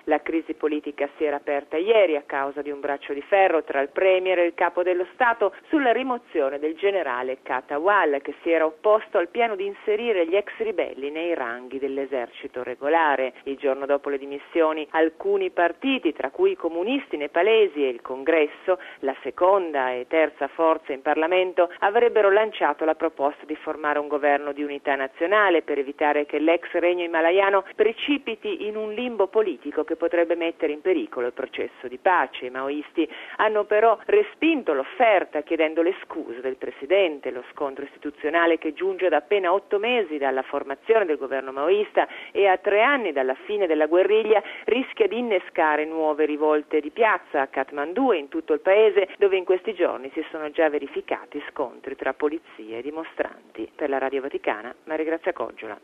La crisi politica si era aperta ieri a causa di un braccio di ferro tra il Premier e il Capo dello Stato sulla rimozione del generale Katawal, che si era opposto al piano di inserire gli ex ribelli nei ranghi dell'esercito regolare. Il giorno dopo le dimissioni, alcuni partiti, tra cui i comunisti nepalesi e il Congresso, la seconda e terza forza in Parlamento, avrebbero lanciato la proposta di formare un governo di unità nazionale per evitare che l'ex regno himalayano precipiti in un limbo politico che potrebbe mettere in pericolo il processo di pace. I maoisti hanno però respinto l'offerta chiedendo le scuse del presidente. Lo scontro istituzionale, che giunge ad appena 8 mesi dalla formazione del governo maoista e a 3 anni dalla fine della guerriglia, rischia di innescare nuove rivolte di piazza a Kathmandu e in tutto il paese, dove in questi giorni si sono già verificati scontri tra polizia e dimostranti. Per la Radio Vaticana, Maria Grazia Coggiola.